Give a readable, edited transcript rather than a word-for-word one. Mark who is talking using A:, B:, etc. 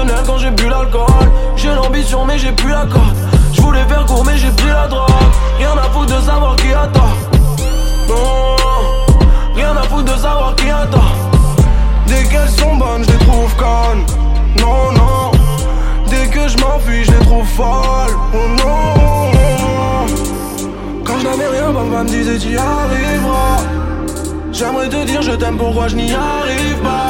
A: émotionnel quand j'ai bu l'alcool. J'ai l'ambition mais j'ai plus la corde. Je voulais faire court mais j'ai pris la drogue. Rien à foutre de savoir qui a tort. Non, rien à foutre de savoir qui a tort. Dès qu'elles sont bonnes, je les trouve connes. Non, non. Dès que je m'enfuis, je les trouve folles. Oh non. Quand je n'avais rien, papa me disait t'y arriveras. J'aimerais te dire je t'aime, pourquoi je n'y arrive pas.